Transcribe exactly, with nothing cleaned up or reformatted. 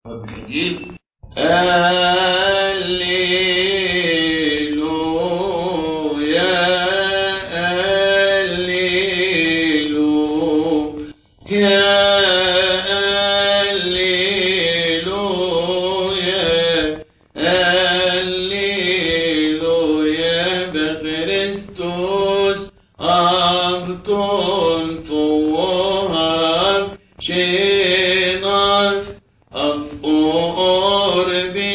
الإنجيل. هللويا هللويا هللويا بخريستوس أبطل فوهاب شيناس أفقر بي